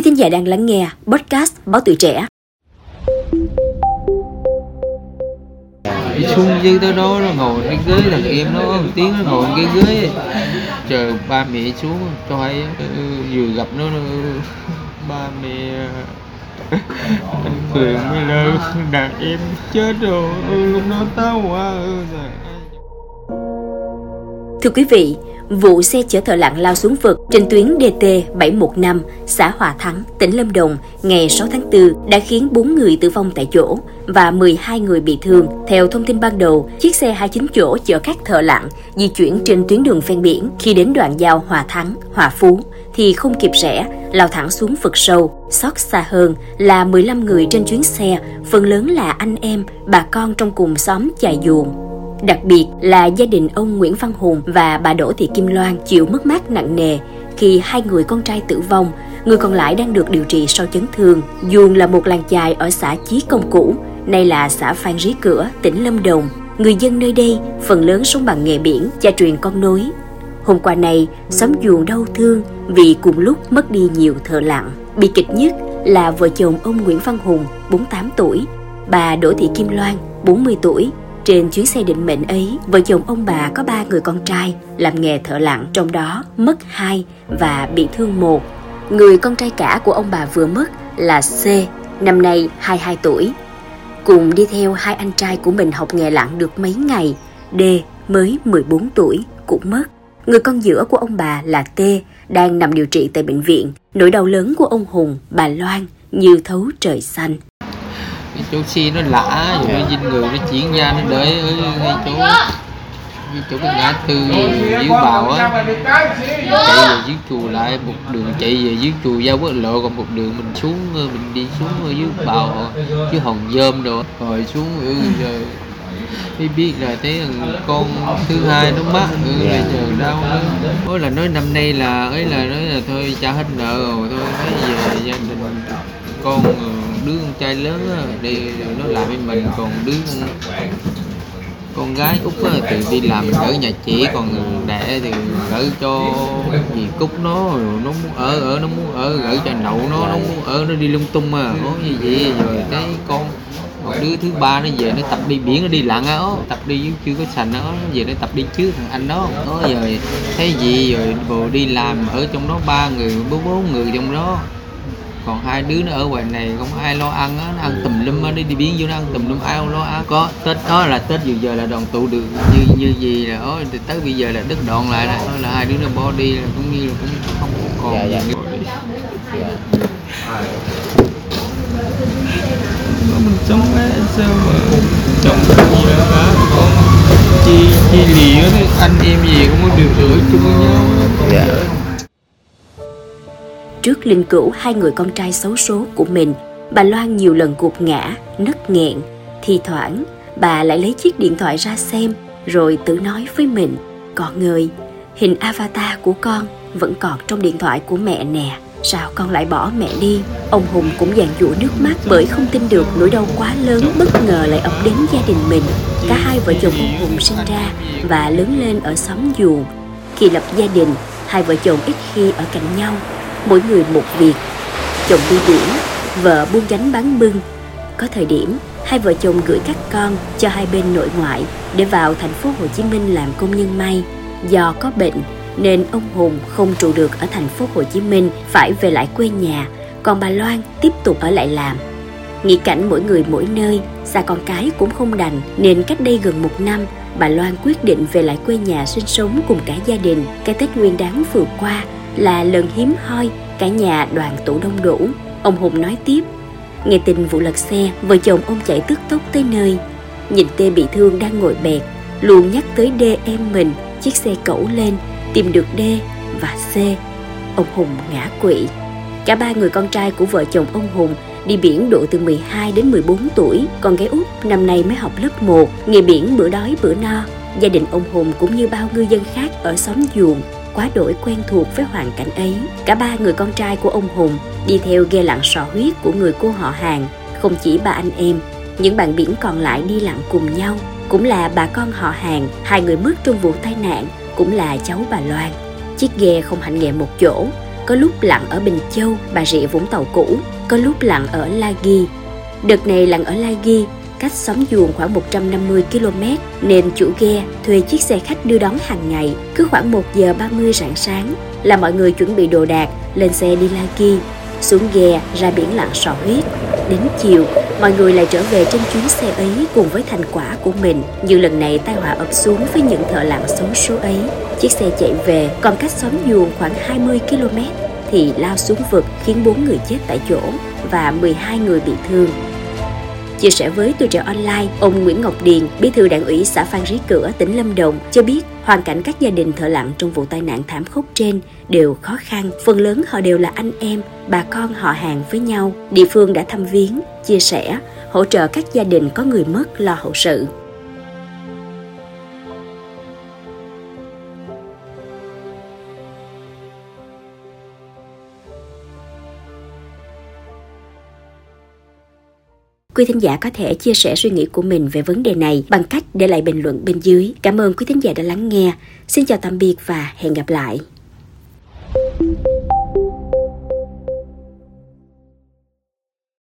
thính giả đang lắng nghe podcast Báo Tuổi Trẻ. Xuống dưới tới đó nó ngồi cái ghế, thằng em nó có một tiếng nó ngồi cái ghế chờ ba mẹ xuống cho hay vừa gặp nó ba mẹ anh cười mới lơ đàn em chết rồi lúc đó tao quá Thưa quý vị, vụ xe chở thợ lặn lao xuống vực trên tuyến DT-715, xã Hòa Thắng, tỉnh Lâm Đồng ngày 6 tháng 4 đã khiến 4 người tử vong tại chỗ và 12 người bị thương. Theo thông tin ban đầu, chiếc xe 29 chỗ chở các thợ lặn di chuyển trên tuyến đường ven biển. Khi đến đoạn giao Hòa Thắng, Hòa Phú thì không kịp rẽ, lao thẳng xuống vực sâu. Xót xa hơn là 15 người trên chuyến xe, phần lớn là anh em, bà con trong cùng xóm Chài Duồng. Đặc biệt là gia đình ông Nguyễn Văn Hùng và bà Đỗ Thị Kim Loan chịu mất mát nặng nề khi 2 người con trai tử vong, người còn lại đang được điều trị sau chấn thương. Duồng là một làng chài ở xã Chí Công cũ, nay là xã Phan Rí Cửa, tỉnh Lâm Đồng. Người dân nơi đây phần lớn sống bằng nghề biển, cha truyền con nối. Hôm qua này, xóm Duồng đau thương vì cùng lúc mất đi nhiều thợ lặn. Bi kịch nhất là vợ chồng ông Nguyễn Văn Hùng, 48 tuổi, bà Đỗ Thị Kim Loan, 40 tuổi. Trên chuyến xe định mệnh ấy, vợ chồng ông bà có 3 người con trai làm nghề thợ lặn, trong đó mất 2 và bị thương 1. Người con trai cả của ông bà vừa mất là C, năm nay 22 tuổi. Cùng đi theo 2 anh trai của mình học nghề lặn được mấy ngày, D mới 14 tuổi cũng mất. Người con giữa của ông bà là T đang nằm điều trị tại bệnh viện. Nỗi đau lớn của ông Hùng, bà Loan như thấu trời xanh. Cái chỗ xe nó lạ rồi nó dinh người nó chuyển ra nó đợi ở ngay chỗ cái ngã tư dưới bào á, chạy về dưới chùa lại một đường, chạy về dưới chùa Giao Quốc Lộ, còn một đường mình xuống, mình đi xuống ở dưới bào chứ Hòn Dơm rồi xuống rồi mới biết là thấy con thứ hai nó mắc là chờ đau nữa. Nói là nói năm nay là nói là thôi trả hết nợ rồi thôi, thấy về gia đình con đứa con trai lớn đi nó làm với mình, còn đứa con gái út thì đi làm ở nhà chị, còn đẻ thì gửi cho dì Cúc nó, rồi nó muốn ở nó muốn ở, gửi cho nậu nó muốn ở, nó đi lung tung có như vậy. Rồi thấy con một đứa thứ ba nó về nó tập đi biển, nó đi lặn tập đi chưa có sành nó về nó tập đi trước thằng anh đó rồi thấy gì rồi bồ đi làm ở trong đó 3 người 4 người trong đó, còn 2 đứa nó ở ngoài này không ai lo ăn nó ăn tùm lum đi biển vô nó ăn tùm lum, ai không lo ăn. Có Tết đó là Tết giờ là đoàn tụ được như gì là thì tới bây giờ là đứt đoạn lại đó là 2 đứa nó bỏ đi là cũng như là cũng không còn mình sống sao mà chồng con chi lìa anh em gì cũng có điều ở chung với nhau. Trước linh cữu 2 người con trai xấu số của mình, bà Loan nhiều lần gục ngã, nấc nghẹn. Thì thoảng, bà lại lấy chiếc điện thoại ra xem, rồi tự nói với mình: "Con ơi, hình avatar của con vẫn còn trong điện thoại của mẹ nè, sao con lại bỏ mẹ đi?" Ông Hùng cũng dàn dụa nước mắt bởi không tin được nỗi đau quá lớn bất ngờ lại ập đến gia đình mình. Cả 2 vợ chồng ông Hùng sinh ra và lớn lên ở xóm Duồng. Khi lập gia đình, 2 vợ chồng ít khi ở cạnh nhau, mỗi người một việc. Chồng đi biển, vợ buôn gánh bán bưng. Có thời điểm, 2 vợ chồng gửi các con cho 2 bên nội ngoại để vào thành phố Hồ Chí Minh làm công nhân may. Do có bệnh nên ông Hùng không trụ được ở thành phố Hồ Chí Minh, phải về lại quê nhà, còn bà Loan tiếp tục ở lại làm. Nghĩ cảnh mỗi người mỗi nơi, xa con cái cũng không đành, nên cách đây gần 1 năm, bà Loan quyết định về lại quê nhà sinh sống cùng cả gia đình. Cái Tết Nguyên Đán vừa qua là lần hiếm hoi cả nhà đoàn tụ đông đủ. Ông Hùng nói tiếp: "Nghe tin vụ lật xe, vợ chồng ông chạy tức tốc tới nơi. Nhìn T bị thương đang ngồi bệt, luôn nhắc tới D em mình. Chiếc xe cẩu lên, tìm được D và C. Ông Hùng ngã quỵ." Cả 3 người con trai của vợ chồng ông Hùng đi biển độ từ 12 đến 14 tuổi, còn gái út năm nay mới học lớp 1. Nghề biển bữa đói bữa no, gia đình ông Hùng cũng như bao ngư dân khác ở xóm Duồng quá đổi quen thuộc với hoàn cảnh ấy. Cả 3 người con trai của ông Hùng đi theo ghe lặn sò huyết của người cô họ hàng. Không chỉ 3 anh em, những bạn biển còn lại đi lặn cùng nhau cũng là bà con họ hàng. 2 người mất trong vụ tai nạn cũng là cháu bà Loan. Chiếc ghe không hạnh nghề một chỗ, có lúc lặn ở Bình Châu, Bà Rịa Vũng Tàu cũ, có lúc lặn ở La Ghi. Đợt này lặn ở La Ghi, cách xóm Giùn khoảng 150 km nên chủ ghe thuê chiếc xe khách đưa đón hàng ngày. Cứ khoảng 1 giờ 30 rạng sáng là mọi người chuẩn bị đồ đạc, lên xe đi La Ghi, xuống ghe ra biển lặn sò huyết. Đến chiều, mọi người lại trở về trên chuyến xe ấy cùng với thành quả của mình. Nhưng lần này tai họa ập xuống với những thợ lặn xấu số ấy. Chiếc xe chạy về còn cách xóm Giùn khoảng 20 km thì lao xuống vực khiến 4 người chết tại chỗ và 12 người bị thương. Chia sẻ với Tuổi Trẻ Online, ông Nguyễn Ngọc Điền, bí thư đảng ủy xã Phan Rí Cửa, tỉnh Lâm Đồng cho biết hoàn cảnh các gia đình thợ lặn trong vụ tai nạn thảm khốc trên đều khó khăn. Phần lớn họ đều là anh em, bà con họ hàng với nhau. Địa phương đã thăm viếng, chia sẻ, hỗ trợ các gia đình có người mất lo hậu sự. Quý thính giả có thể chia sẻ suy nghĩ của mình về vấn đề này bằng cách để lại bình luận bên dưới. Cảm ơn quý thính giả đã lắng nghe. Xin chào tạm biệt và hẹn gặp lại.